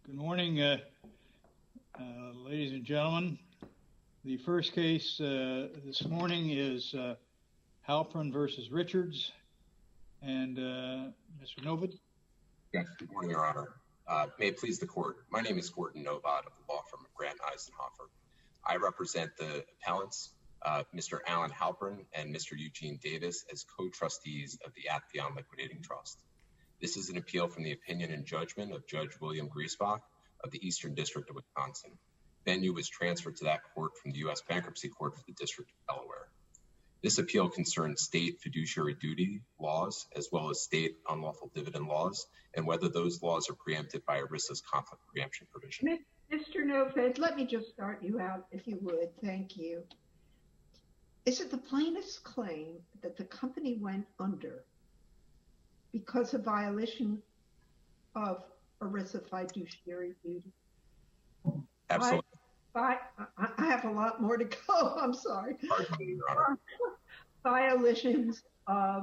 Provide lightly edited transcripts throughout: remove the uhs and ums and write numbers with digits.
Good morning, ladies and gentlemen. The first case this morning is Halpern versus Richards. And Mr. Novad? Yes, good morning, Your Honor. May it please the court. My name is Gordon Novad of the law firm of Grant Eisenhofer. I represent the appellants, Mr. Alan Halpern and Mr. Eugene Davis, as co-trustees of the Atheon Liquidating Trust. This is an appeal from the opinion and judgment of Judge William Griesbach of the Eastern District of Wisconsin. Venue was transferred to that court from the U.S. Bankruptcy Court for the District of Delaware. This appeal concerns state fiduciary duty laws as well as state unlawful dividend laws and whether those laws are preempted by ERISA's conflict preemption provision. Mr. Novad, let me just start you out, if you would. Thank you. Is it the plaintiff's claim that the company went under because of violation of ERISA fiduciary duty? Absolutely. I have a lot more to go. I'm sorry. Violations of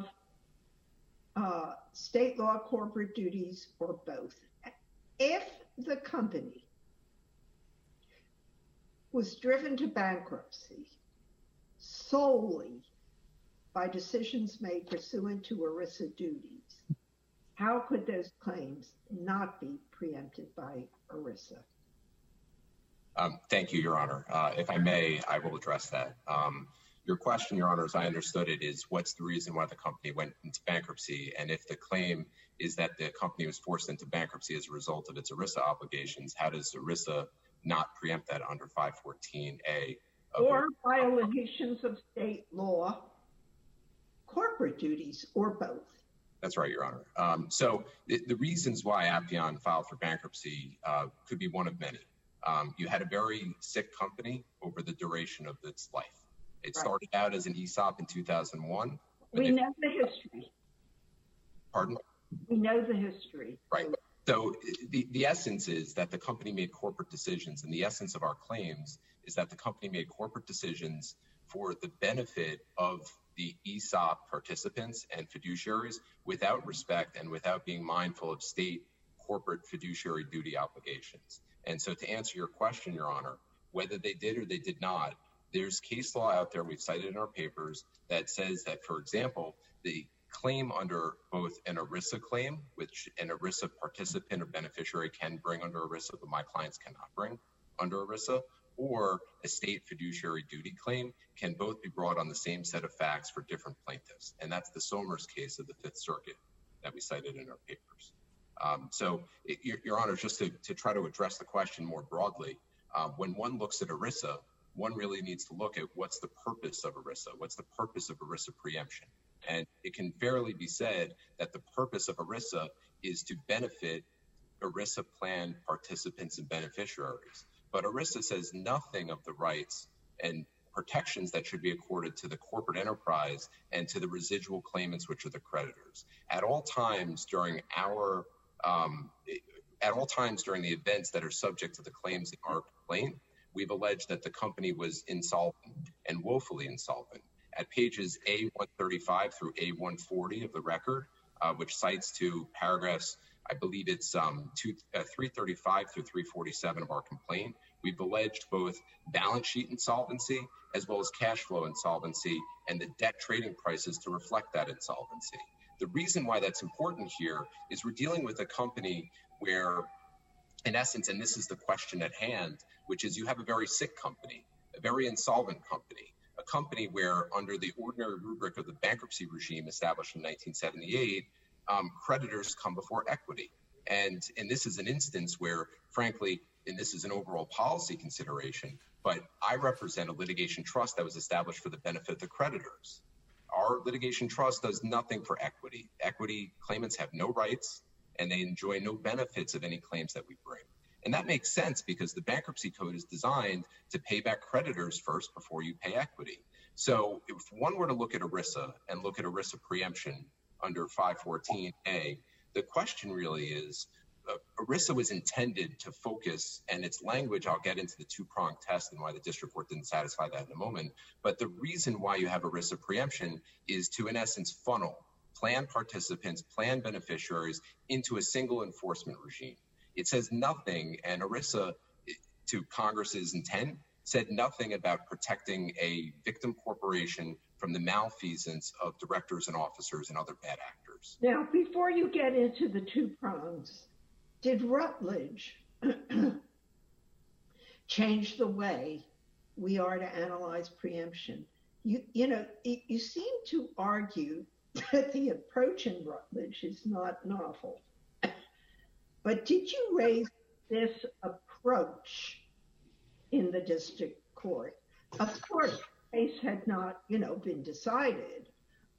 state law, corporate duties, or both. If the company was driven to bankruptcy solely by decisions made pursuant to ERISA duties, how could those claims not be preempted by ERISA? Thank you, Your Honor. If I may, I will address that. Your question, Your Honor, as I understood it, is what's the reason why the company went into bankruptcy? And if the claim is that the company was forced into bankruptcy as a result of its ERISA obligations, how does ERISA not preempt that under 514A? Or violations of state law, corporate duties, or both. That's right, Your Honor. So the reasons why Atheon filed for bankruptcy could be one of many. You had a very sick company over the duration of its life. It started out as an ESOP in 2001. We know the history. Pardon? We know the history. Right. So the essence is that the company made corporate decisions, and the essence of our claims is that the company made corporate decisions for the benefit of the ESOP participants and fiduciaries without respect and without being mindful of state corporate fiduciary duty obligations. And so to answer your question, Your Honor, whether they did or they did not, there's case law out there we've cited in our papers that says that, for example, the claim under both an ERISA claim, which an ERISA participant or beneficiary can bring under ERISA, but my clients cannot bring under ERISA, or a state fiduciary duty claim can both be brought on the same set of facts for different plaintiffs. And that's the Somers case of the Fifth Circuit that we cited in our papers. So, Your Honor, just to try to address the question more broadly, when one looks at ERISA, one really needs to look at what's the purpose of ERISA, what's the purpose of ERISA preemption. And it can fairly be said that the purpose of ERISA is to benefit ERISA plan participants and beneficiaries. But ERISA says nothing of the rights and protections that should be accorded to the corporate enterprise and to the residual claimants, which are the creditors. At all times during the events that are subject to the claims in our complaint, we've alleged that the company was insolvent and woefully insolvent. At pages A135 through A140 of the record, which cites to paragraphs, I believe it's 335 through 347 of our complaint, we've alleged both balance sheet insolvency as well as cash flow insolvency and the debt trading prices to reflect that insolvency. The reason why that's important here is we're dealing with a company where, in essence, and this is the question at hand, which is you have a very sick company, a very insolvent company, a company where under the ordinary rubric of the bankruptcy regime established in 1978, creditors come before equity. And this is an instance where, frankly, and this is an overall policy consideration, but I represent a litigation trust that was established for the benefit of the creditors. Our litigation trust does nothing for equity. Equity claimants have no rights, and they enjoy no benefits of any claims that we bring. And that makes sense because the bankruptcy code is designed to pay back creditors first before you pay equity. So if one were to look at ERISA and look at ERISA preemption under 514A, the question really is, ERISA was intended to focus, and its language, I'll get into the two-pronged test and why the district court didn't satisfy that in a moment, but the reason why you have ERISA preemption is to, in essence, funnel plan participants, plan beneficiaries into a single enforcement regime. It says nothing, and ERISA, to Congress's intent, said nothing about protecting a victim corporation from the malfeasance of directors and officers and other bad actors. Now, before you get into the two prongs, did Rutledge change the way we are to analyze preemption? You seem to argue that the approach in Rutledge is not novel. But did you raise this approach in the district court? Of course, the case had not, been decided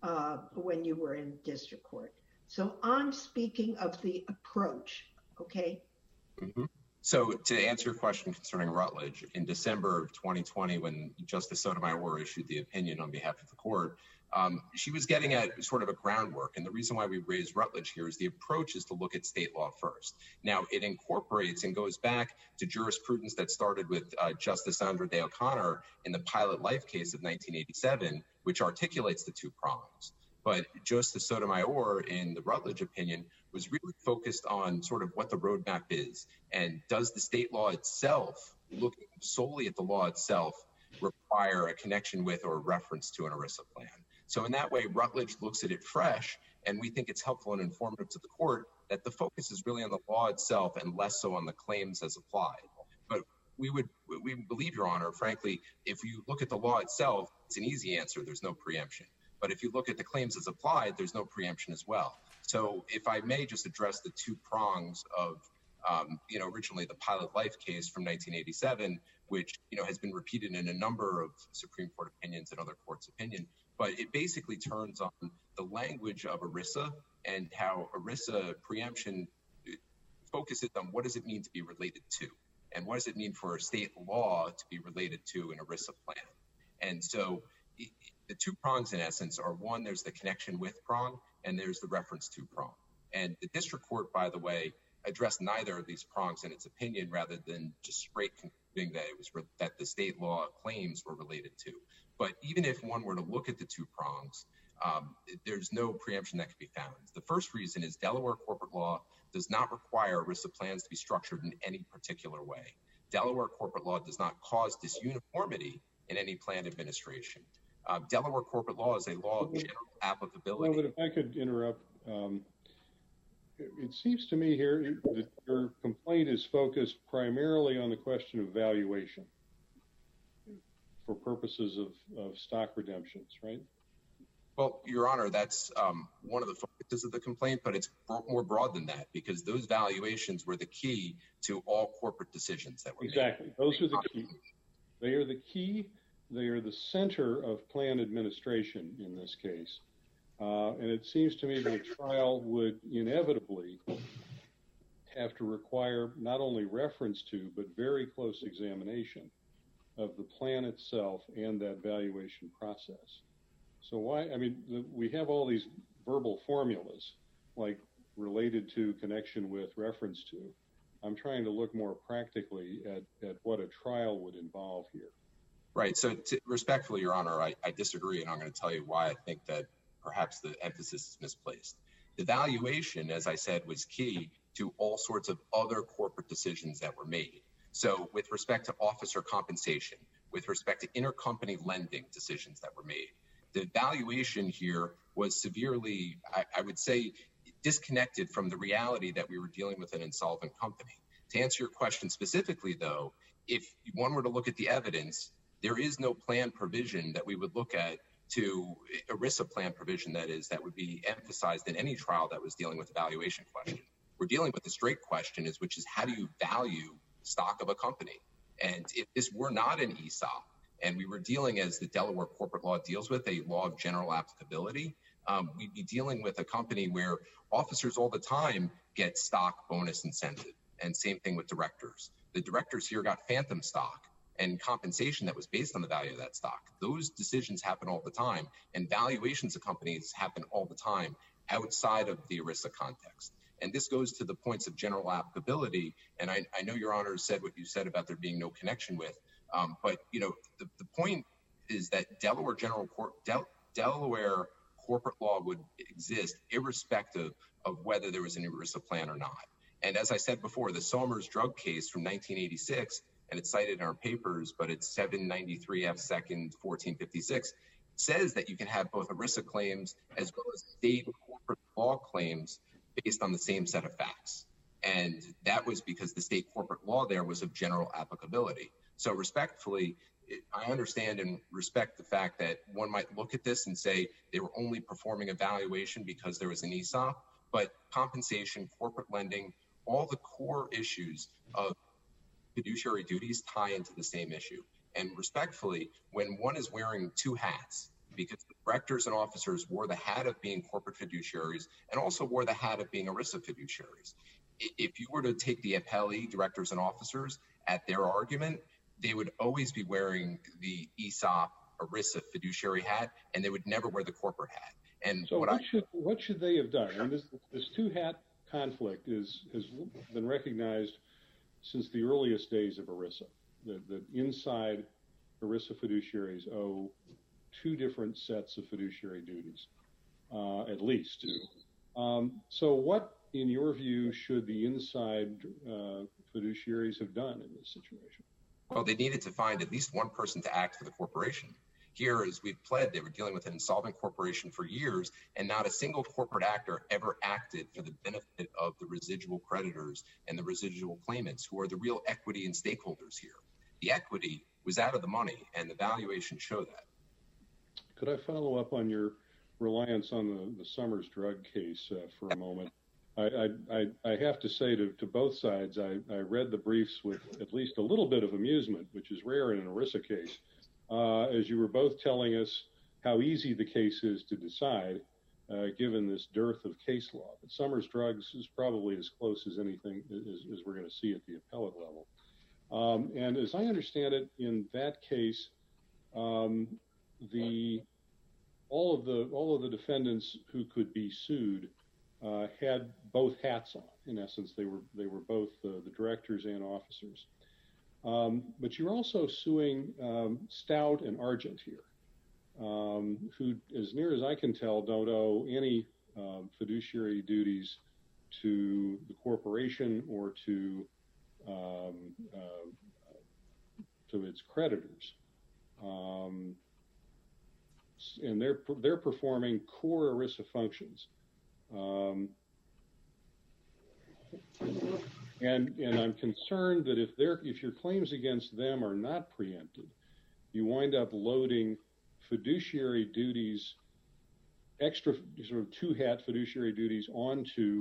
when you were in district court. So I'm speaking of the approach, okay? Mm-hmm. So to answer your question concerning Rutledge, in December of 2020, when Justice Sotomayor issued the opinion on behalf of the court, she was getting at sort of a groundwork. And the reason why we raised Rutledge here is the approach is to look at state law first. Now, it incorporates and goes back to jurisprudence that started with Justice Sandra Day O'Connor in the Pilot Life case of 1987, which articulates the two prongs. But Justice Sotomayor, in the Rutledge opinion, was really focused on sort of what the roadmap is. And does the state law itself, looking solely at the law itself, require a connection with or a reference to an ERISA plan? So in that way, Rutledge looks at it fresh, and we think it's helpful and informative to the court that the focus is really on the law itself and less so on the claims as applied. But we believe, Your Honor, frankly, if you look at the law itself, it's an easy answer. There's no preemption. But if you look at the claims as applied, there's no preemption as well. So if I may just address the two prongs of, originally the Pilot Life case from 1987, which, has been repeated in a number of Supreme Court opinions and other courts' opinion. But it basically turns on the language of ERISA and how ERISA preemption focuses on what does it mean to be related to, and what does it mean for a state law to be related to an ERISA plan. And so the two prongs, in essence, are one, there's the connection with prong, and there's the reference to prong. And the district court, by the way, addressed neither of these prongs in its opinion, rather than just straight concluding that it was that the state law claims were related to. But even if one were to look at the two prongs, there's no preemption that can be found. The first reason is Delaware corporate law does not require ERISA plans to be structured in any particular way. Delaware corporate law does not cause disuniformity in any plan administration. Delaware corporate law is a law of general applicability. Well, but if I could interrupt, it seems to me here that your complaint is focused primarily on the question of valuation for purposes of stock redemptions, right? Well, Your Honor, that's one of the focuses of the complaint, but it's more broad than that, because those valuations were the key to all corporate decisions that were made. Exactly. Those are the key. They are the key. They are the center of plan administration in this case. And it seems to me that a trial would inevitably have to require not only reference to, but very close examination of the plan itself and that valuation process. So we have all these verbal formulas, like related to, connection with, reference to. I'm trying to look more practically at what a trial would involve here. Right. So respectfully, Your Honor, I disagree, and I'm going to tell you why I think that perhaps the emphasis is misplaced. The valuation, as I said, was key to all sorts of other corporate decisions that were made. So with respect to officer compensation, with respect to intercompany lending decisions that were made, the valuation here was severely, I would say, disconnected from the reality that we were dealing with an insolvent company. To answer your question specifically, though, if one were to look at the evidence, there is no plan provision that we would look at to ERISA plan provision, that would be emphasized in any trial that was dealing with the valuation question. We're dealing with the straight question, which is how do you value stock of a company? And if this were not an ESOP, and we were dealing, as the Delaware corporate law deals with, a law of general applicability, we'd be dealing with a company where officers all the time get stock bonus incentive, and same thing with directors. The directors here got phantom stock and compensation that was based on the value of that stock. Those decisions happen all the time, and valuations of companies happen all the time outside of the ERISA context. And this goes to the points of general applicability, and I know Your Honor said what you said about there being no connection with, but the point is that Delaware corporate law would exist irrespective of whether there was an ERISA plan or not. And as I said before, the Somers drug case from 1986, and it's cited in our papers, but it's 793 F. 2nd 1456, says that you can have both ERISA claims as well as state corporate law claims based on the same set of facts. And that was because the state corporate law there was of general applicability. So respectfully, I understand and respect the fact that one might look at this and say they were only performing evaluation because there was an ESOP, but compensation, corporate lending, all the core issues of fiduciary duties tie into the same issue. And respectfully, when one is wearing two hats, because the directors and officers wore the hat of being corporate fiduciaries and also wore the hat of being ERISA fiduciaries, if you were to take the appellee directors and officers at their argument, they would always be wearing the ESOP ERISA fiduciary hat, and they would never wear the corporate hat. And so what should they have done? I mean, this two-hat conflict has been recognized since the earliest days of ERISA. The inside ERISA fiduciaries owe two different sets of fiduciary duties, at least two. So what, in your view, should the inside fiduciaries have done in this situation? Well, they needed to find at least one person to act for the corporation. Here, as we've pled, they were dealing with an insolvent corporation for years, and not a single corporate actor ever acted for the benefit of the residual creditors and the residual claimants, who are the real equity and stakeholders here. The equity was out of the money, and the valuation showed that. Could I follow up on your reliance on the Somers drug case for a moment? I have to say to both sides, I read the briefs with at least a little bit of amusement, which is rare in an ERISA case, as you were both telling us how easy the case is to decide, given this dearth of case law. But Somers drugs is probably as close as anything as we're going to see at the appellate level. And as I understand it, in that case, all of the defendants who could be sued had both hats on. In essence, they were both the directors and officers. But you're also suing Stout and Argent here, who, as near as I can tell, don't owe any fiduciary duties to the corporation or to its creditors. And they're performing core ERISA functions. And I'm concerned that if your claims against them are not preempted, you wind up loading fiduciary duties, extra sort of two-hat fiduciary duties onto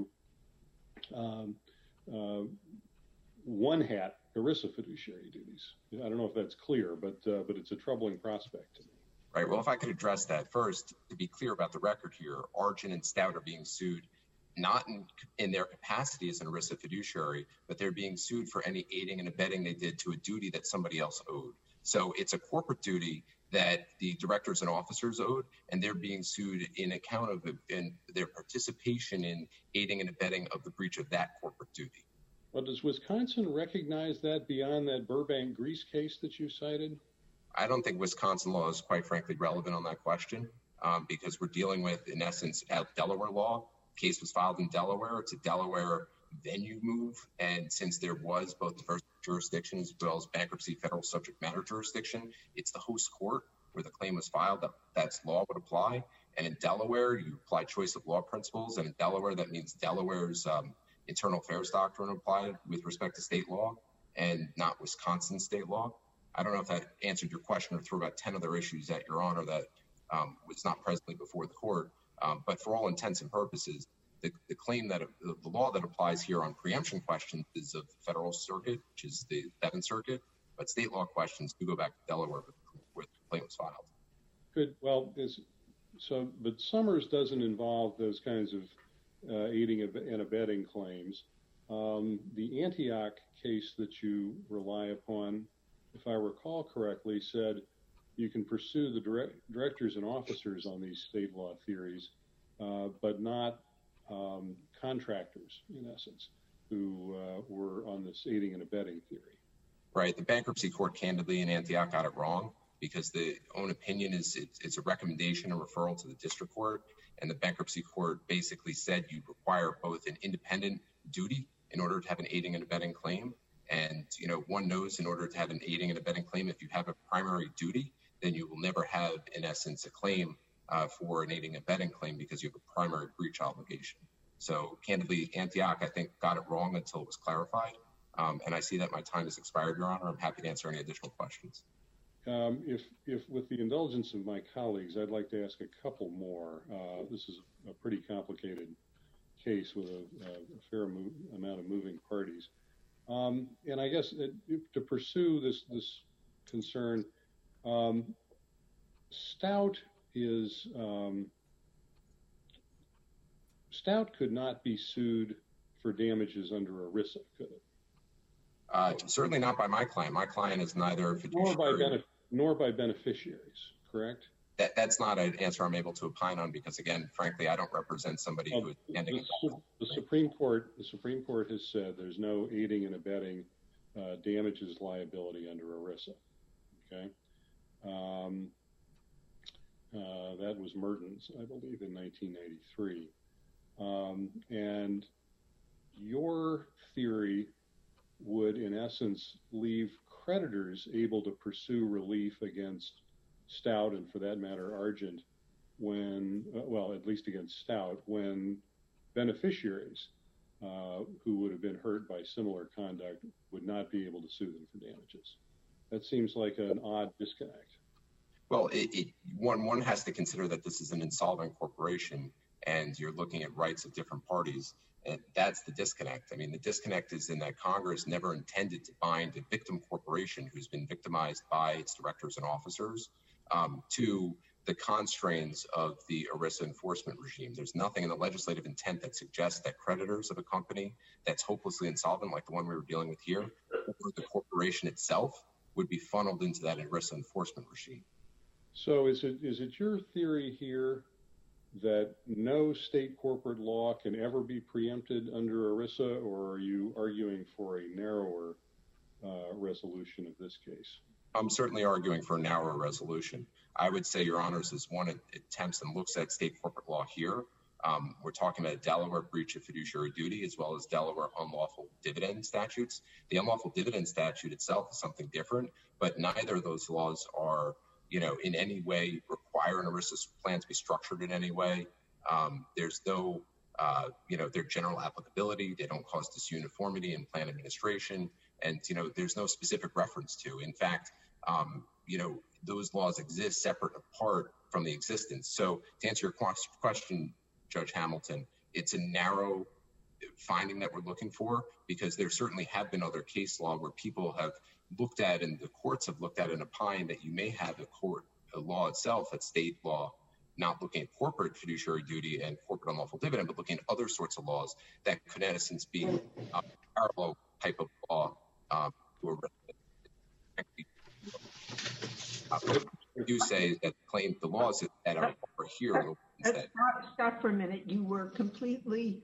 one-hat ERISA fiduciary duties. I don't know if that's clear, but it's a troubling prospect to me. Right. Well, if I could address that first, to be clear about the record here, Argent and Stout are being sued not in their capacity as an ERISA fiduciary, but they're being sued for any aiding and abetting they did to a duty that somebody else owed. So it's a corporate duty that the directors and officers owed, and they're being sued in account of in their participation in aiding and abetting of the breach of that corporate duty. Well, does Wisconsin recognize that beyond that Burbank Grease case that you cited? I don't think Wisconsin law is quite frankly relevant on that question, because we're dealing with, in essence, Delaware law. The case was filed in Delaware. It's a Delaware venue move. And since there was both diversity jurisdiction as well as bankruptcy federal subject matter jurisdiction, it's the host court where the claim was filed that's law would apply. And in Delaware, you apply choice of law principles. And in Delaware, that means Delaware's internal affairs doctrine applied with respect to state law and not Wisconsin state law. I don't know if that answered your question or threw about 10 other issues at your honor that was not presently before the court. But for all intents and purposes, the claim that the law that applies here on preemption questions is of the federal circuit, which is the 7th Circuit. But state law questions do go back to Delaware where the claim was filed. Good. Well, but Somers doesn't involve those kinds of aiding and abetting claims. The Antioch case that you rely upon, if I recall correctly, said you can pursue the directors and officers on these state law theories, but not contractors, in essence, who were on this aiding and abetting theory. Right. The bankruptcy court candidly in Antioch got it wrong because the own opinion is it's a recommendation, a referral to the district court. And the bankruptcy court basically said you require both an independent duty in order to have an aiding and abetting claim. And, one knows in order to have an aiding and abetting claim, if you have a primary duty, then you will never have, in essence, a claim for an aiding and abetting claim because you have a primary breach obligation. So candidly, Antioch, I think, got it wrong until it was clarified. And I see that my time has expired, Your Honor. I'm happy to answer any additional questions. If with the indulgence of my colleagues, I'd like to ask a couple more. This is a pretty complicated case with a fair amount of moving parties. And I guess to pursue this concern, Stout could not be sued for damages under ERISA, could it? Certainly not by my client. My client is neither fiduciary nor by beneficiaries, correct? That's not an answer I'm able to opine on because, again, frankly, I don't represent somebody who is standing. The Supreme Court has said there's no aiding and abetting damages liability under ERISA. Okay, that was Mertens, I believe, in 1993. And your theory would, in essence, leave creditors able to pursue relief against Stout and, for that matter, Argent, at least against Stout, when beneficiaries who would have been hurt by similar conduct would not be able to sue them for damages. That seems like an odd disconnect. Well, one has to consider that this is an insolvent corporation and you're looking at rights of different parties. And that's the disconnect. I mean, the disconnect is in that Congress never intended to bind a victim corporation who's been victimized by its directors and officers to the constraints of the ERISA enforcement regime. There's nothing in the legislative intent that suggests that creditors of a company that's hopelessly insolvent, like the one we were dealing with here, or the corporation itself, would be funneled into that ERISA enforcement regime. So is it your theory here that no state corporate law can ever be preempted under ERISA, or are you arguing for a narrower resolution of this case? I'm certainly arguing for a narrower resolution. I would say, Your Honors, as one attempts and looks at state corporate law here, we're talking about a Delaware breach of fiduciary duty as well as Delaware unlawful dividend statutes. The unlawful dividend statute itself is something different, but neither of those laws are, in any way require an ERISA plan to be structured in any way. There's no, their general applicability. They don't cause disuniformity in plan administration. And, there's no specific reference to. In fact, those laws exist separate apart from the existence. So to answer your question, Judge Hamilton, it's a narrow finding that we're looking for because there certainly have been other case law where people have looked at and the courts have looked at and opined that you may have a law itself, a state law, not looking at corporate fiduciary duty and corporate unlawful dividend, but looking at other sorts of laws that could, in essence, be a parallel type of law. I do say that the laws that are here. Stop for a minute. You were completely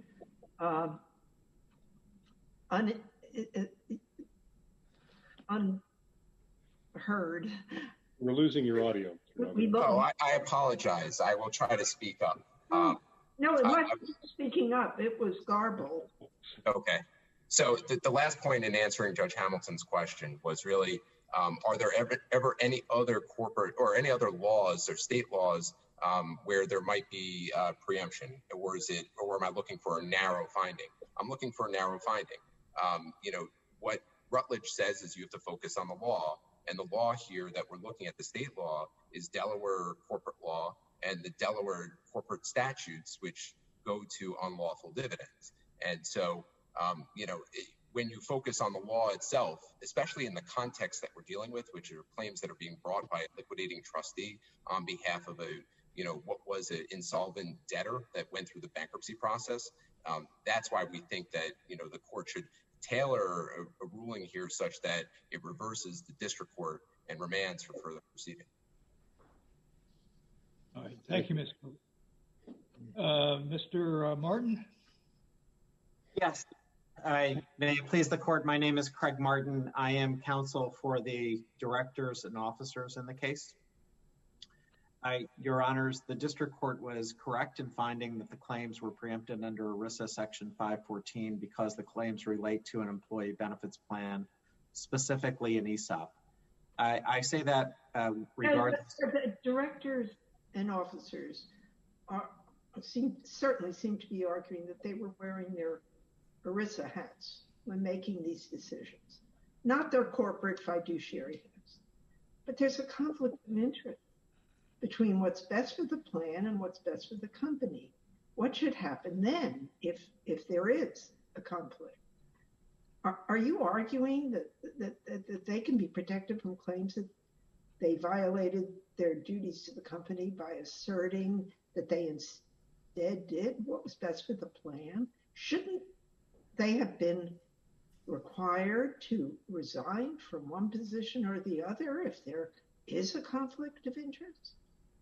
unheard. We're losing your audio. I apologize. I will try to speak up. No, it wasn't speaking up. It was garbled. Okay. So the last point in answering Judge Hamilton's question was really, are there ever any other corporate or any other laws or state laws where there might be preemption, or am I looking for a narrow finding? I'm looking for a narrow finding. What Rutledge says is you have to focus on the law, and the law here that we're looking at, the state law, is Delaware corporate law and the Delaware corporate statutes, which go to unlawful dividends. And so, when you focus on the law itself, especially in the context that we're dealing with, which are claims that are being brought by a liquidating trustee on behalf of what was an insolvent debtor that went through the bankruptcy process, that's why we think that, the court should tailor a ruling here such that it reverses the district court and remands for further proceeding. All right. Thank you, Mr. Martin. Yes. May it please the court, my name is Craig Martin. I am counsel for the directors and officers in the case. Your Honors, the district court was correct in finding that the claims were preempted under ERISA Section 514 because the claims relate to an employee benefits plan, specifically an ESOP. I say that regardless. The directors and officers certainly seem to be arguing that they were wearing their ERISA hats when making these decisions, not their corporate fiduciary hats. But there's a conflict of interest between what's best for the plan and what's best for the company. What should happen then if there is a conflict? Are you arguing that they can be protected from claims that they violated their duties to the company by asserting that they instead did what was best for the plan? Shouldn't they have been required to resign from one position or the other if there is a conflict of interest?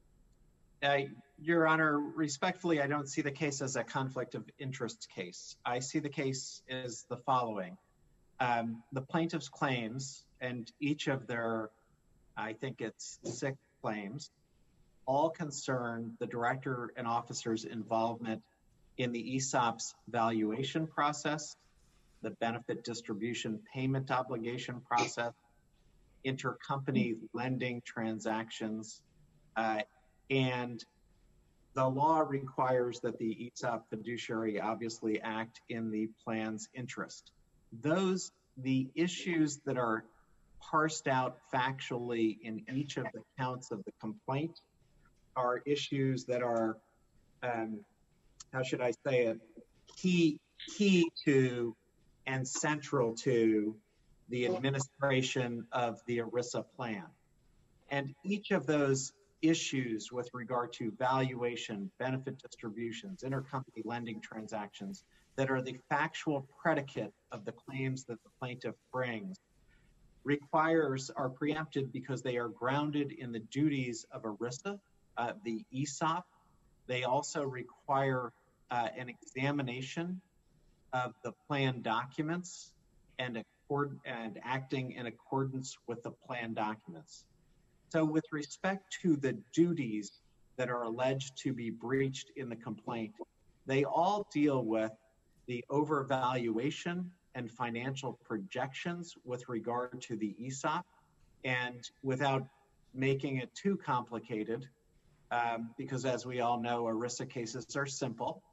Your Honor, respectfully, I don't see the case as a conflict of interest case. I see the case as the following. The plaintiff's claims, and each of their, I think it's 6 claims, all concern the director and officer's involvement in the ESOP's valuation process, the benefit distribution payment obligation process, intercompany lending transactions, and the law requires that the ESOP fiduciary obviously act in the plan's interest. The issues that are parsed out factually in each of the counts of the complaint are issues that are, how should I say it, key to and central to the administration of the ERISA plan. And each of those issues with regard to valuation, benefit distributions, intercompany lending transactions that are the factual predicate of the claims that the plaintiff brings are preempted because they are grounded in the duties of ERISA, the ESOP. They also require an examination of the plan documents and acting in accordance with the plan documents. So with respect to the duties that are alleged to be breached in the complaint, they all deal with the overvaluation and financial projections with regard to the ESOP. And without making it too complicated, because as we all know, ERISA cases are simple.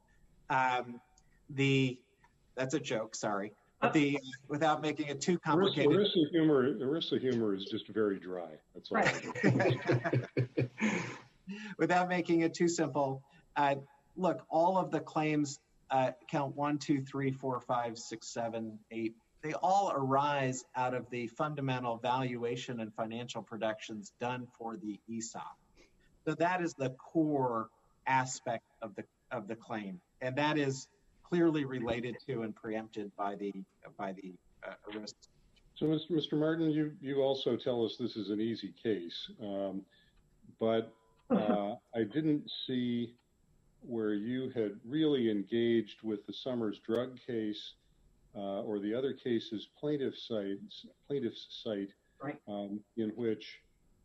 That's a joke, sorry. But without making it too complicated. ERISA humor is just very dry. That's all. Right. Without making it too simple, look, all of the claims, count 1, 2, 3, 4, 5, 6, 7, 8, they all arise out of the fundamental valuation and financial projections done for the ESOP. So that is the core aspect of the claim, and that is clearly related to and preempted by the ERISA. So, Mr. Martin, you also tell us this is an easy case, but I didn't see where you had really engaged with the Summers drug case or the other cases plaintiffs cite, right. In which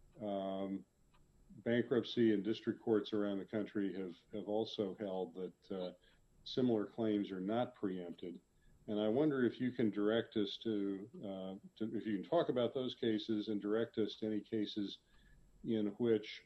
bankruptcy and district courts around the country have also held that similar claims are not preempted. And I wonder if you can direct us if you can talk about those cases and direct us to any cases in which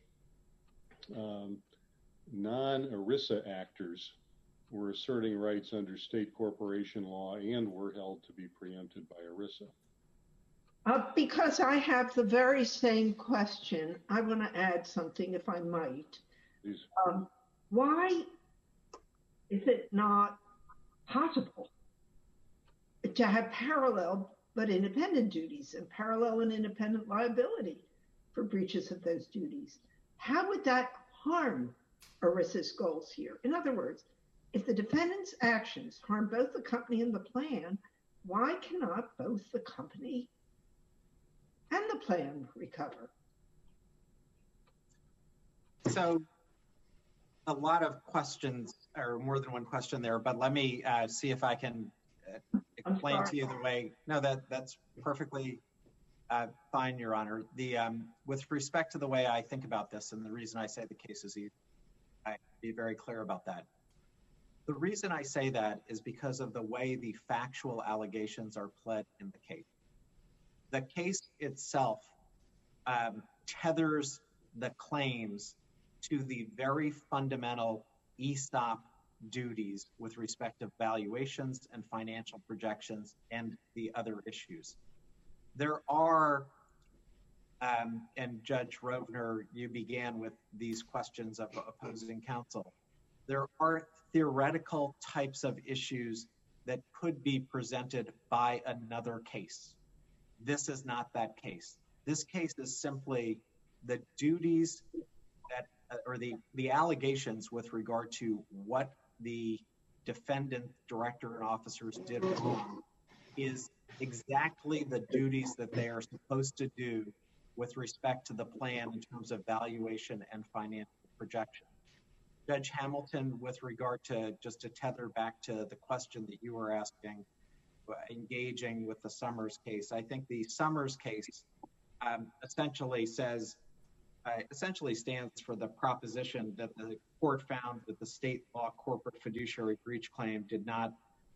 non-ERISA actors were asserting rights under state corporation law and were held to be preempted by ERISA. Because I have the very same question, I want to add something, if I might. Please. Why is it not possible to have parallel but independent duties and parallel and independent liability for breaches of those duties? How would that harm ERISA's goals here? In other words, if the defendant's actions harm both the company and the plan, why cannot both the company and the plan recover? So a lot of questions, or more than one question there, but let me see if I can explain to you the way. No, that's perfectly Fine, Your Honor. With respect to the way I think about this, and the reason I say the case is easy, I be very clear about that. The reason I say that is because of the way the factual allegations are pled in the case. The case itself tethers the claims to the very fundamental ESOP duties with respect to valuations and financial projections and the other issues. There are, and Judge Rovner, you began with these questions of opposing counsel. There are theoretical types of issues that could be presented by another case. This is not that case. This case is simply the duties that, or the allegations with regard to what the defendant, director, and officers did wrong is exactly the duties that they are supposed to do with respect to the plan in terms of valuation and financial projection. Judge Hamilton, with regard to, just to tether back to the question that you were asking, engaging with the Summers case, I think the Summers case essentially stands for the proposition that the court found that the state law corporate fiduciary breach claim did not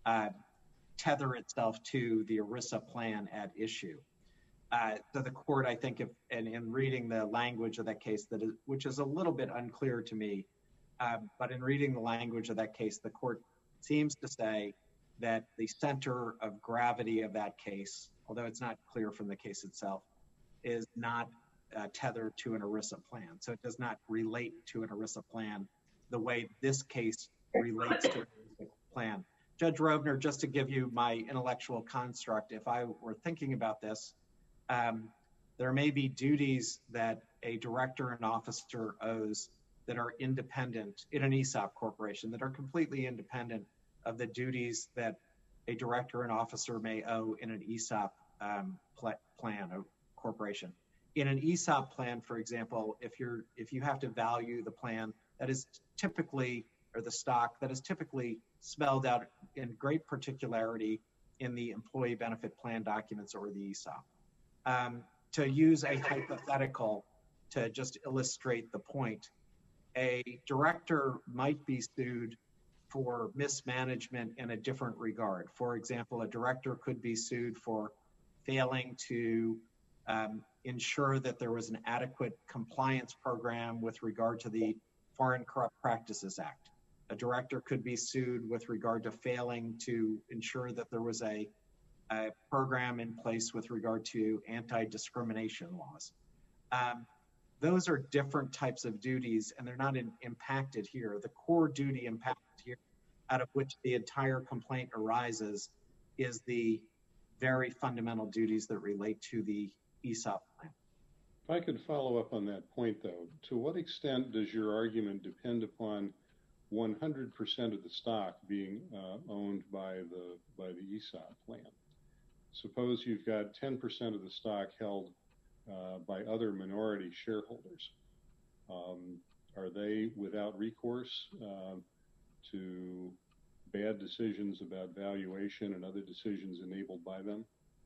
tether itself to the ERISA plan at issue. So the court, I think, and in reading the language of that case, which is a little bit unclear to me, but in reading the language of that case, the court seems to say that the center of gravity of that case, although it's not clear from the case itself, is not tethered to an ERISA plan. So it does not relate to an ERISA plan the way this case relates to an ERISA plan. Judge Rovner, just to give you my intellectual construct, if I were thinking about this, there may be duties that a director and officer owes that are independent in an ESOP corporation, that are completely independent of the duties that a director and officer may owe in an ESOP plan or corporation. In an ESOP plan, for example, if you have to value the plan that is typically, or the stock that is typically spelled out in great particularity in the employee benefit plan documents or the ESOP. To use a hypothetical to just illustrate the point, a director might be sued for mismanagement in a different regard. For example, a director could be sued for failing to ensure that there was an adequate compliance program with regard to the Foreign Corrupt Practices Act. A director could be sued with regard to failing to ensure that there was a program in place with regard to anti-discrimination laws. Those are different types of duties, and they're not impacted here. The core duty impacted here, out of which the entire complaint arises, is the very fundamental duties that relate to the ESOP plan. If I could follow up on that point, though, to what extent does your argument depend upon 100% of the stock being owned by the ESOP plan? Suppose you've got 10% of the stock held by other minority shareholders. Are they without recourse to bad decisions about valuation and other decisions enabled by them?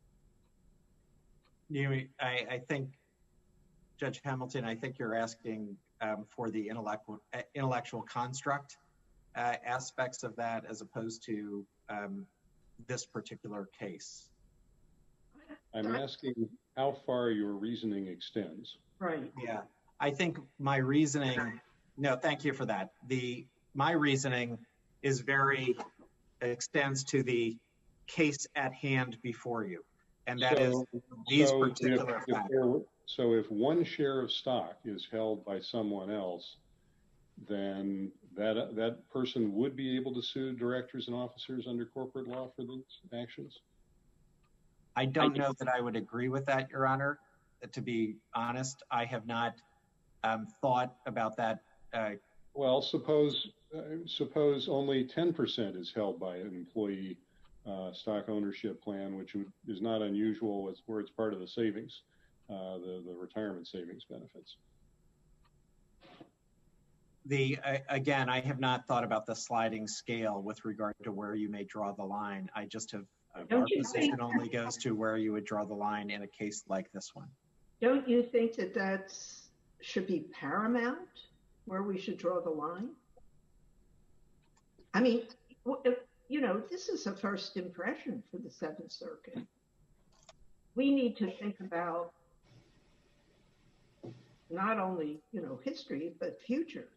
I think, Judge Hamilton, I think you're asking for the intellectual construct aspects of that as opposed to this particular case. I'm asking how far your reasoning extends. Right. Yeah, I think my reasoning, no, thank you for that. My reasoning extends to the case at hand before you. And that is these particular factors. So if one share of stock is held by someone else, then that person would be able to sue directors and officers under corporate law for these actions? I don't know that I would agree with that, Your Honor. To be honest, I have not thought about that. Well, suppose only 10% is held by an employee stock ownership plan, which is not unusual where it's part of the savings, the retirement savings benefits. Again, I have not thought about the sliding scale with regard to where you may draw the line. I just have Our position only goes to where you would draw the line in a case like this one. Don't you think that should be paramount, where we should draw the line? I mean, this is a first impression for the Seventh Circuit. We need to think about not only, history, but future.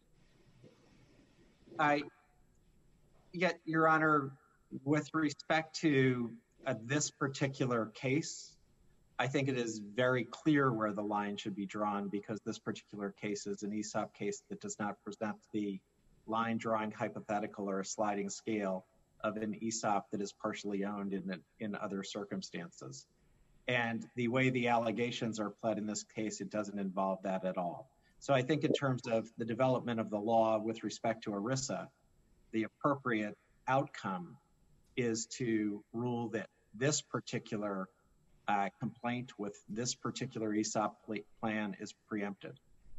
Yet, Your Honor, with respect to this particular case, I think it is very clear where the line should be drawn, because this particular case is an ESOP case that does not present the line drawing hypothetical or a sliding scale of an ESOP that is partially owned in other circumstances. And the way the allegations are pled in this case, it doesn't involve that at all. So I think in terms of the development of the law with respect to ERISA, the appropriate outcome is to rule that this particular complaint with this particular ESOP plan is preempted.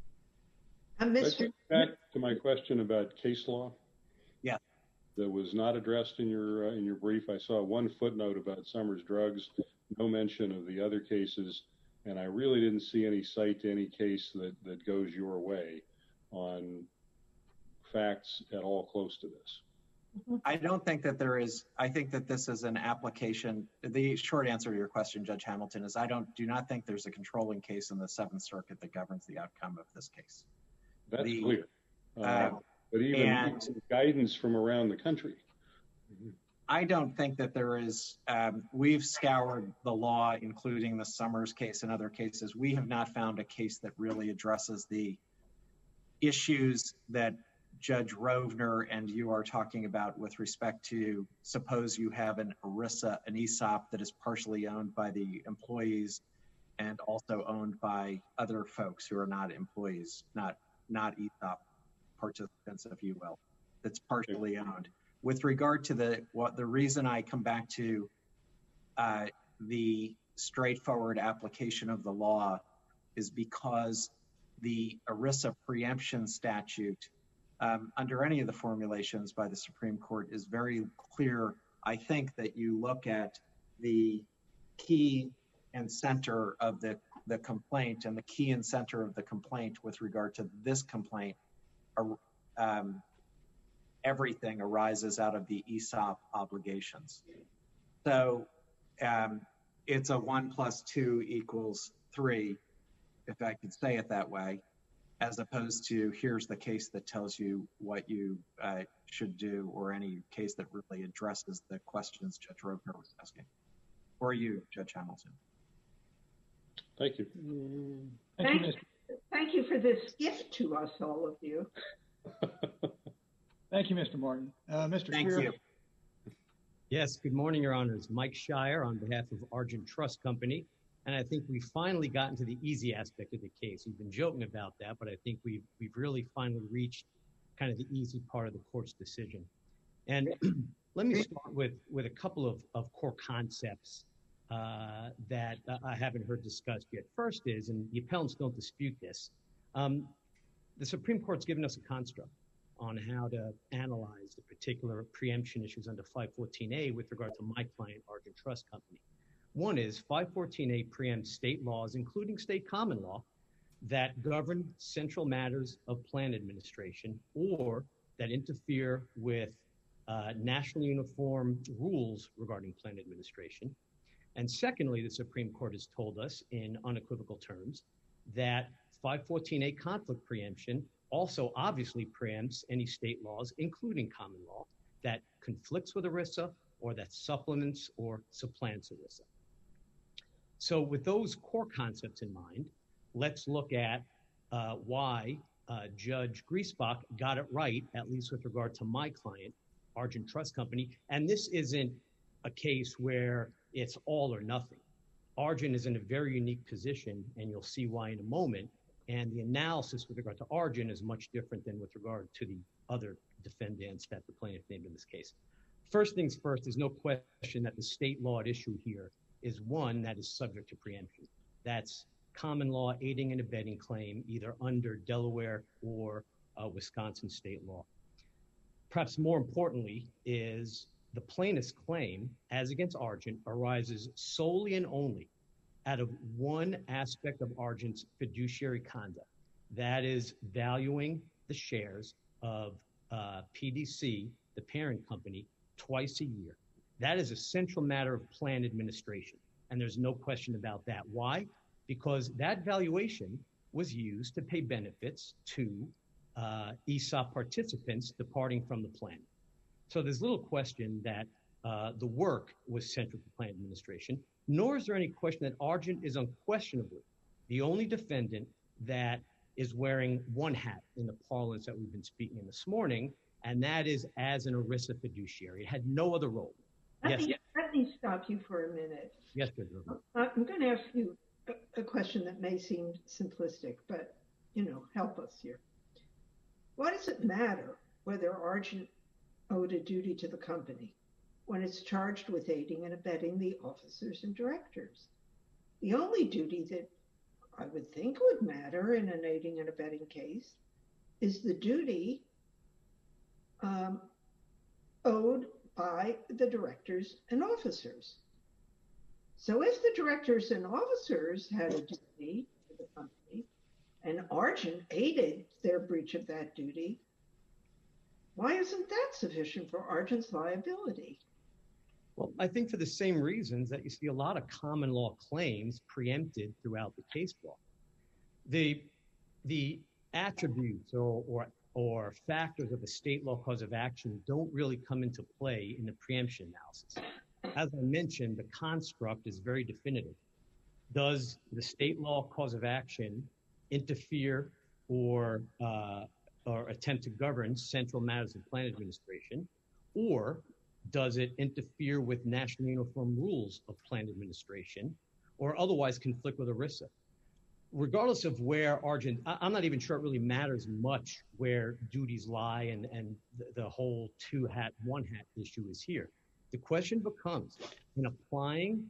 Back to my question about case law. Yeah. That was not addressed in your brief. I saw one footnote about Summers Drugs, no mention of the other cases, and I really didn't see any cite to any case that goes your way on facts at all close to this. I don't think that there is. I think that this is an application. The short answer to your question, Judge Hamilton, is I do not think there's a controlling case in the Seventh Circuit that governs the outcome of this case. That's clear. But even guidance from around the country. I don't think that there is. We've scoured the law, including the Summers case and other cases. We have not found a case that really addresses the issues that Judge Rovner and you are talking about with respect to, suppose you have an ERISA, an ESOP that is partially owned by the employees and also owned by other folks who are not employees, not ESOP participants, if you will, that's partially owned. With regard to the reason I come back to the straightforward application of the law is because the ERISA preemption statute under any of the formulations by the Supreme Court is very clear. I think that you look at the key and center of the complaint, and the key and center of the complaint with regard to this complaint, everything arises out of the ESOP obligations. So it's a 1 + 2 = 3, if I could say it that way, as opposed to here's the case that tells you what you should do, or any case that really addresses the questions Judge Rovner was asking. Or you, Judge Hamilton. Thank you. Thank you for this gift to us, all of you. Thank you, Mr. Martin. Mr. Thank Spear. you. Yes, good morning, Your Honors. Mike Shire on behalf of Argent Trust Company. And I think we've finally gotten to the easy aspect of the case. We've been joking about that, but I think we've really finally reached kind of the easy part of the court's decision. And let me start with a couple of core concepts that I haven't heard discussed yet. First is, and the appellants don't dispute this, the Supreme Court's given us a construct on how to analyze the particular preemption issues under 514A with regard to my client, Argent Trust Company. One is 514A preempts state laws, including state common law, that govern central matters of plan administration or that interfere with national uniform rules regarding plan administration. And secondly, the Supreme Court has told us in unequivocal terms that 514A conflict preemption also obviously preempts any state laws, including common law, that conflicts with ERISA or that supplements or supplants ERISA. So with those core concepts in mind, let's look at why Judge Griesbach got it right, at least with regard to my client, Argent Trust Company. And this isn't a case where it's all or nothing. Argent is in a very unique position, and you'll see why in a moment. And the analysis with regard to Argent is much different than with regard to the other defendants that the plaintiff named in this case. First things first, there's no question that the state law at issue here is one that is subject to preemption. That's common law aiding and abetting claim, either under Delaware or Wisconsin state law. Perhaps more importantly is the plaintiff's claim, as against Argent, arises solely and only out of one aspect of Argent's fiduciary conduct. That is valuing the shares of PDC, the parent company, twice a year. That is a central matter of plan administration. And there's no question about that. Why? Because that valuation was used to pay benefits to ESOP participants departing from the plan. So there's little question that the work was central to plan administration, nor is there any question that Argent is unquestionably the only defendant that is wearing one hat in the parlance that we've been speaking in this morning, and that is as an ERISA fiduciary. It had no other role. Let me stop you for a minute. Yes, Judge. I'm going to ask you a question that may seem simplistic, but, help us here. Why does it matter whether Argent owed a duty to the company when it's charged with aiding and abetting the officers and directors? The only duty that I would think would matter in an aiding and abetting case is the duty owed by the directors and officers. So if the directors and officers had a duty to the company and Argent aided their breach of that duty, why isn't that sufficient for Argent's liability? Well, I think for the same reasons that you see a lot of common law claims preempted throughout the case law. The attributes or factors of a state law cause of action don't really come into play in the preemption analysis. As I mentioned, the construct is very definitive. Does the state law cause of action interfere or attempt to govern central matters of plan administration, or does it interfere with national uniform rules of plan administration, or otherwise conflict with ERISA? Regardless of where Argent, I'm not even sure it really matters much where duties lie and the whole two-hat, one-hat issue is here. The question becomes, in applying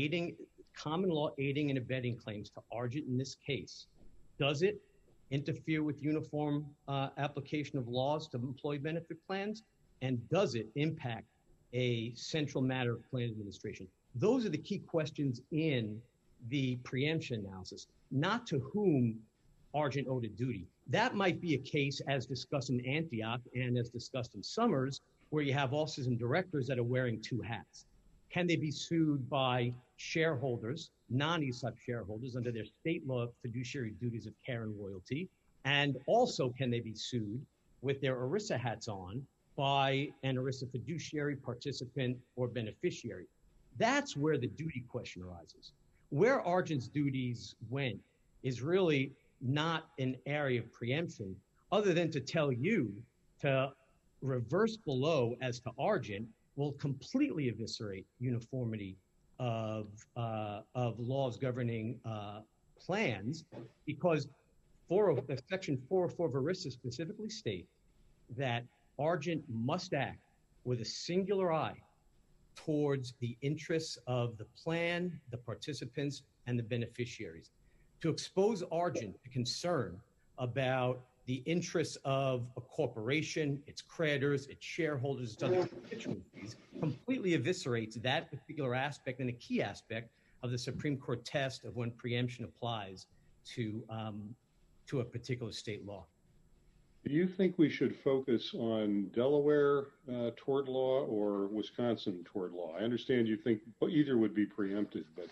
common law aiding and abetting claims to Argent in this case, does it interfere with uniform application of laws to employee benefit plans? And does it impact a central matter of plan administration? Those are the key questions in the preemption analysis, not to whom Argent owed a duty. That might be a case as discussed in Antioch and as discussed in Summers, where you have officers and directors that are wearing two hats. Can they be sued by shareholders, non-ESOP shareholders, under their state law fiduciary duties of care and loyalty? And also, can they be sued with their ERISA hats on by an ERISA fiduciary, participant, or beneficiary? That's where the duty question arises. Where Argent's duties went is really not an area of preemption, other than to tell you to reverse below as to Argent will completely eviscerate uniformity of laws governing plans, because Section 404 of ERISA specifically states that Argent must act with a singular eye towards the interests of the plan, the participants, and the beneficiaries. To expose Argent to concern about the interests of a corporation, its creditors, its shareholders, its other constituencies, completely eviscerates that particular aspect and a key aspect of the Supreme Court test of when preemption applies to a particular state law. Do you think we should focus on Delaware tort law or Wisconsin tort law? I understand you think either would be preempted, but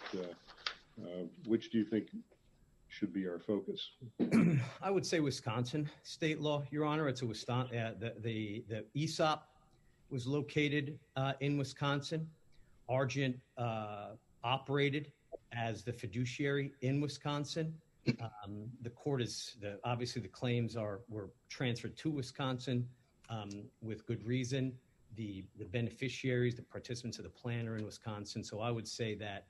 which do you think should be our focus? I would say Wisconsin state law, Your Honor. It's a Wisconsin. The ESOP was located in Wisconsin. Argent operated as the fiduciary in Wisconsin. The court is obviously the claims were transferred to Wisconsin with good reason. The beneficiaries, the participants of the plan are in Wisconsin. So I would say that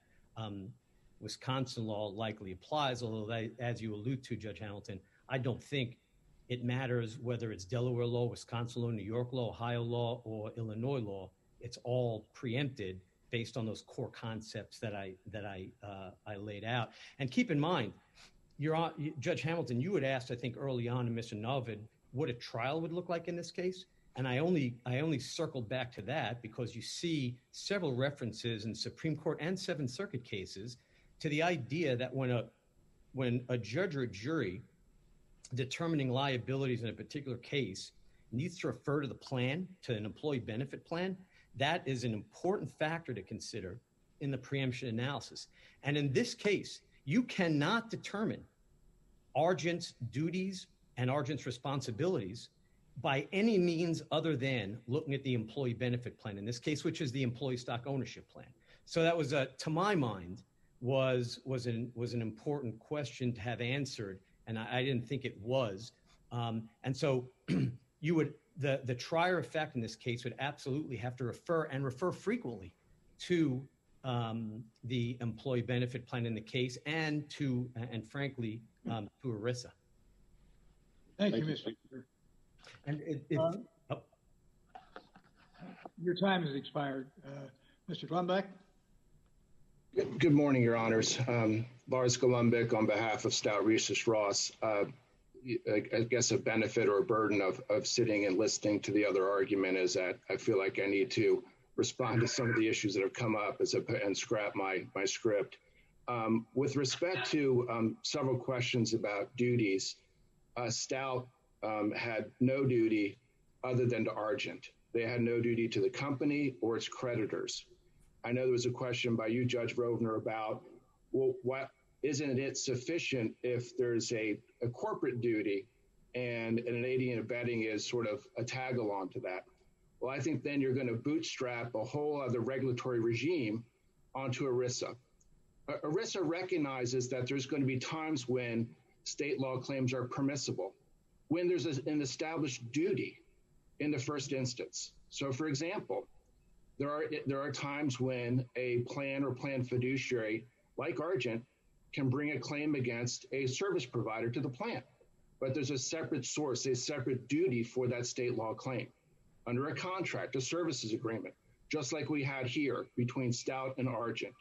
Wisconsin law likely applies, although as you allude to, Judge Hamilton, I don't think it matters whether it's Delaware law, Wisconsin law, New York law, Ohio law, or Illinois law. It's all preempted based on those core concepts that I laid out. And keep in mind, Judge Hamilton, you had asked, I think, early on to Mr. Novid what a trial would look like in this case. And I only circled back to that because you see several references in Supreme Court and Seventh Circuit cases to the idea that when a judge or a jury determining liabilities in a particular case needs to refer to the plan, to an employee benefit plan, that is an important factor to consider in the preemption analysis. And in this case, you cannot determine Argent's duties and Argent's responsibilities by any means other than looking at the employee benefit plan, in this case, which is the employee stock ownership plan. So that was, to my mind, was an important question to have answered, and I didn't think it was. And so you would, the trier effect in this case would absolutely have to refer frequently to the employee benefit plan in the case and frankly, to ERISA. Thank you, Mr. Speaker. And your time has expired. Mr. Glumbek? Good morning, Your Honors. Lars Golumbek on behalf of Stout Research Ross. I guess a benefit or a burden of sitting and listening to the other argument is that I feel like I need to respond to some of the issues that have come up and scrap my script. With respect to several questions about duties, Stout had no duty other than to Argent. They had no duty to the company or its creditors. I know there was a question by you, Judge Rovner, about, well, what isn't it sufficient if there's a corporate duty and an aiding and abetting is sort of a tag along to that? Well, I think then you're going to bootstrap a whole other regulatory regime onto ERISA. ERISA recognizes that there's going to be times when state law claims are permissible, when there's an established duty in the first instance. So, for example, there are times when a plan or plan fiduciary like Argent can bring a claim against a service provider to the plan, but there's a separate source, a separate duty for that state law claim under a contract, a services agreement, just like we had here between Stout and Argent.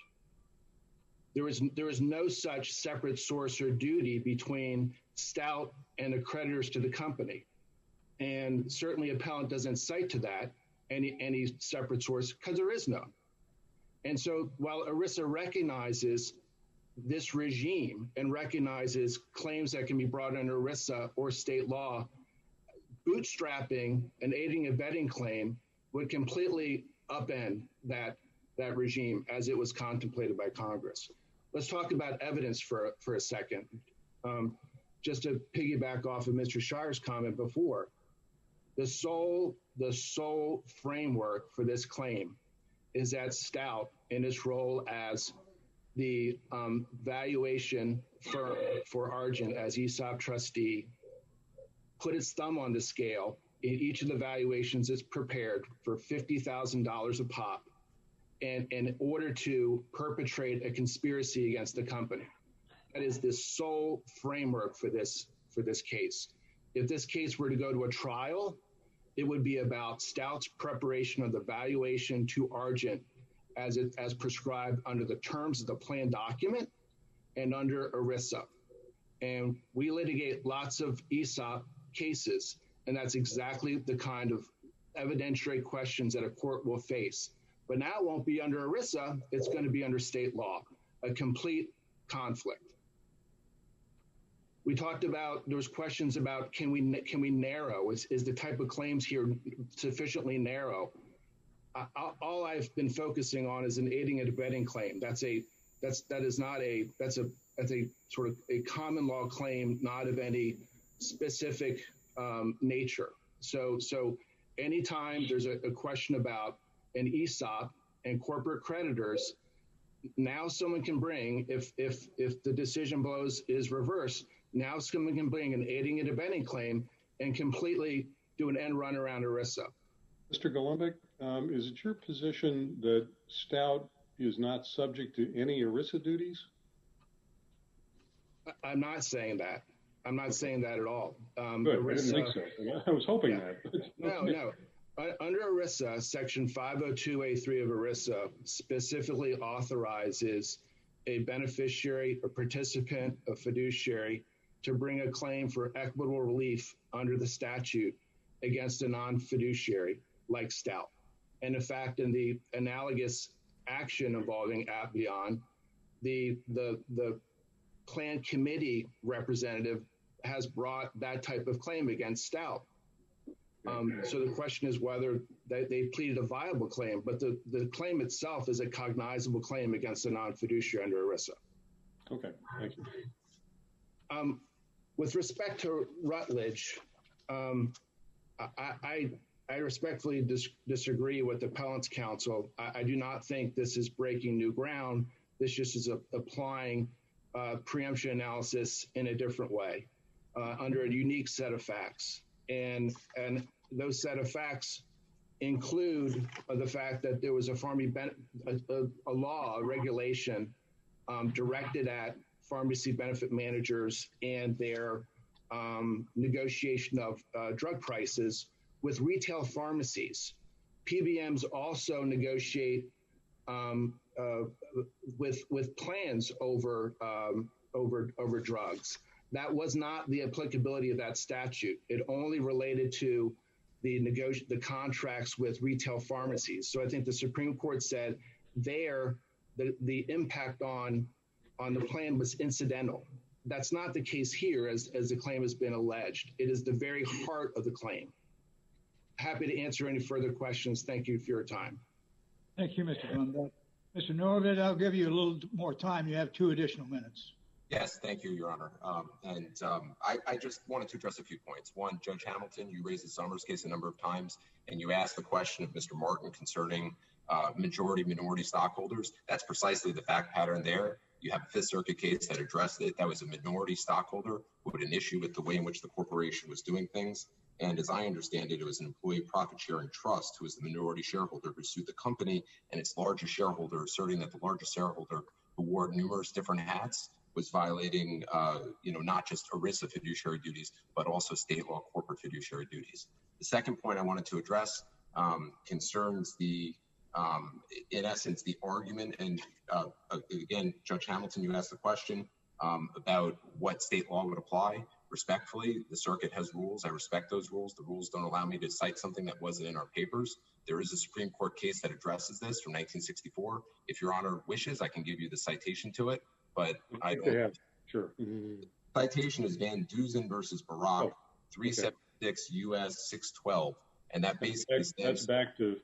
There is no such separate source or duty between Stout and the creditors to the company. And certainly appellant doesn't cite to that any separate source because there is none. And so while ERISA recognizes this regime and recognizes claims that can be brought under ERISA or state law, bootstrapping an aiding and abetting claim would completely upend that regime as it was contemplated by Congress. Let's talk about evidence for a second. Just to piggyback off of Mr. Shire's comment before, the sole framework for this claim is that Stout, in its role as the valuation for Argent as ESOP trustee, put its thumb on the scale in each of the valuations it's prepared for $50,000 a pop in order to perpetrate a conspiracy against the company. That is the sole framework for this case. If this case were to go to a trial, it would be about Stout's preparation of the valuation to Argent as prescribed under the terms of the plan document and under ERISA. And we litigate lots of ESOP cases, and that's exactly the kind of evidentiary questions that a court will face. But now it won't be under ERISA, it's going to be under state law, a complete conflict. We talked about, there was questions about can we narrow, is the type of claims here sufficiently narrow? All I've been focusing on is an aiding and abetting claim. That's a sort of a common law claim, not of any specific nature. So anytime there's a question about an ESOP and corporate creditors, now someone can bring, if the decision below is reversed, now someone can bring an aiding and abetting claim and completely do an end run around ERISA. Mr. Golumbek, is it your position that Stout is not subject to any ERISA duties? I'm not saying that. I'm not saying that at all. Good, I didn't think so. I was hoping that. No. Under ERISA, Section 502A3 of ERISA specifically authorizes a beneficiary, a participant, a fiduciary to bring a claim for equitable relief under the statute against a non-fiduciary like Stout. And in fact, in the analogous action involving Appian, the plan committee representative has brought that type of claim against Stout. So the question is whether they pleaded a viable claim, but the claim itself is a cognizable claim against a non-fiduciary under ERISA. Okay, thank you. With respect to Rutledge, I respectfully disagree with the Appellant's counsel. I do not think this is breaking new ground. This just is applying preemption analysis in a different way under a unique set of facts. And those set of facts include the fact that there was a law, a regulation directed at pharmacy benefit managers and their negotiation of drug prices with retail pharmacies. PBMs also negotiate with plans over drugs. That was not the applicability of that statute. It only related to the contracts with retail pharmacies. So I think the Supreme Court said there the impact on the plan was incidental. That's not the case here, as the claim has been alleged. It is the very heart of the claim. Happy to answer any further questions. Thank you for your time. Thank you, Mr. Glenbeck. Mr. Norwood, I'll give you a little more time. You have 2 additional minutes. Yes, thank you, Your Honor. I just wanted to address a few points. One, Judge Hamilton, you raised the Summers case a number of times, and you asked the question of Mr. Martin concerning majority-minority stockholders. That's precisely the fact pattern there. You have a Fifth Circuit case that addressed it. That was a minority stockholder who had an issue with the way in which the corporation was doing things. And as I understand it, it was an employee profit-sharing trust who was the minority shareholder who sued the company and its largest shareholder, asserting that the largest shareholder, who wore numerous different hats, was violating, not just ERISA fiduciary duties, but also state law corporate fiduciary duties. The second point I wanted to address concerns in essence, the argument. And again, Judge Hamilton, you asked the question about what state law would apply. Respectfully, the circuit has rules. I respect those rules. The rules don't allow me to cite something that wasn't in our papers. There is a Supreme Court case that addresses this from 1964. If Your Honor wishes, I can give you the citation to it. But I don't. Yeah, sure. Citation is Van Dusen versus Barack, 376 U.S. 612, and that basically that's back to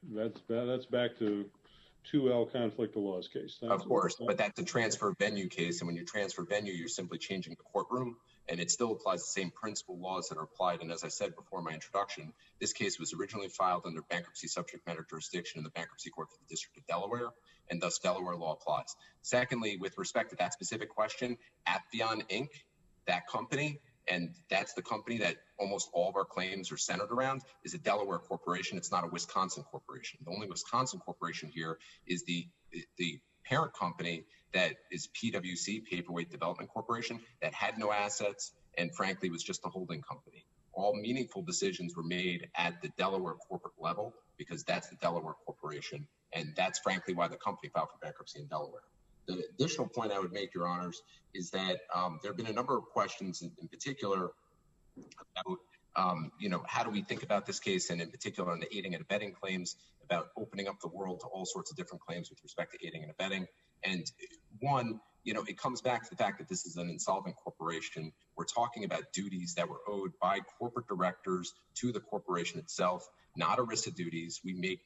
2L conflict of laws case. Of course, but that's a transfer venue case, and when you transfer venue, you're simply changing the courtroom, and it still applies the same principal laws that are applied. And as I said before my introduction, this case was originally filed under bankruptcy subject matter jurisdiction in the Bankruptcy Court for the District of Delaware, and thus Delaware law applies. Secondly, with respect to that specific question, Appian Inc., that company, and that's the company that almost all of our claims are centered around, is a Delaware corporation. It's not a Wisconsin corporation. The only Wisconsin corporation here is the parent company that is PwC, Paperweight Development Corporation, that had no assets and frankly was just a holding company. All meaningful decisions were made at the Delaware corporate level because that's the Delaware corporation, and that's frankly why the company filed for bankruptcy in Delaware. The additional point I would make, Your Honors, is that there have been a number of questions in particular about, how do we think about this case, and in particular on the aiding and abetting claims, about opening up the world to all sorts of different claims with respect to aiding and abetting. And one, it comes back to the fact that this is an insolvent corporation. We're talking about duties that were owed by corporate directors to the corporation itself, not ERISA duties.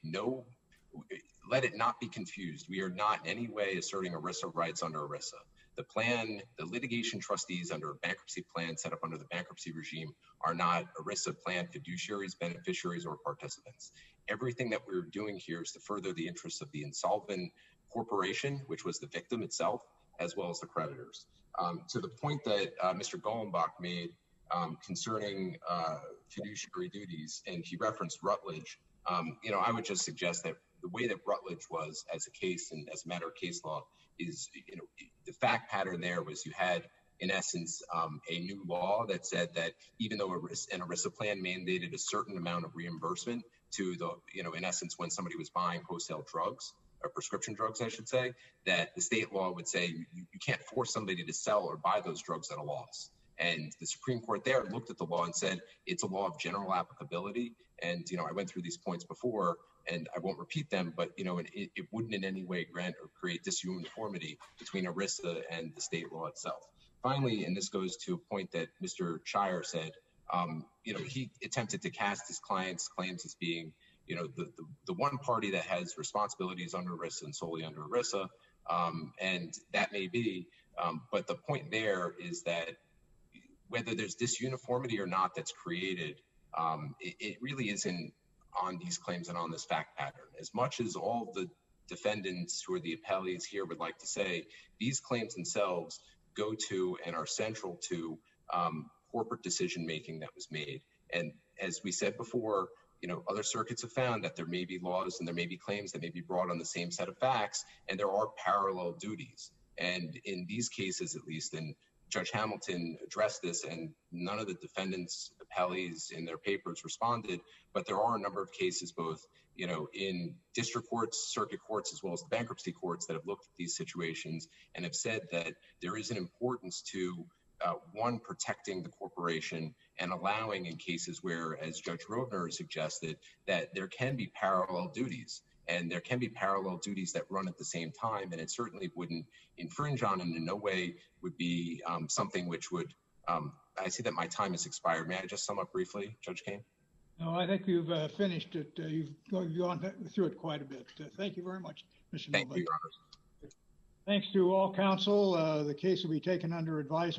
Let it not be confused. We are not in any way asserting ERISA rights under ERISA. The litigation trustees under a bankruptcy plan set up under the bankruptcy regime are not ERISA plan fiduciaries, beneficiaries, or participants. Everything that we're doing here is to further the interests of the insolvent corporation, which was the victim itself, as well as the creditors. To the point that Mr. Gollenbach made concerning fiduciary duties, and he referenced Rutledge, I would just suggest that the way that Rutledge was as a case and as a matter of case law is, the fact pattern there was you had, in essence, a new law that said that even though an ERISA plan mandated a certain amount of reimbursement to the, in essence, when somebody was buying wholesale drugs, or prescription drugs, I should say, that the state law would say you can't force somebody to sell or buy those drugs at a loss. And the Supreme Court there looked at the law and said, it's a law of general applicability. And, I went through these points before, and I won't repeat them, but, it wouldn't in any way grant or create disuniformity between ERISA and the state law itself. Finally, and this goes to a point that Mr. Shire said, he attempted to cast his client's claims as being, the one party that has responsibilities under ERISA and solely under ERISA, and that may be, but the point there is that whether there's disuniformity or not that's created, it really isn't on these claims and on this fact pattern. As much as all the defendants who are the appellees here would like to say, these claims themselves go to and are central to corporate decision-making that was made. And as we said before, other circuits have found that there may be laws and there may be claims that may be brought on the same set of facts, and there are parallel duties. And in these cases, at least, and Judge Hamilton addressed this, and none of the defendants' appellees in their papers responded, but there are a number of cases, both, in district courts, circuit courts, as well as the bankruptcy courts that have looked at these situations and have said that there is an importance to, one, protecting the corporation and allowing in cases where, as Judge Rovner suggested, that there can be parallel duties. And there can be parallel duties that run at the same time, and it certainly wouldn't infringe on and in no way would be something which would, I see that my time has expired. May I just sum up briefly, Judge Kane? No, I think you've finished it. You've gone through it quite a bit. Thank you very much, Mr. Thank you, Your Novak. Thanks to all counsel. The case will be taken under advisement.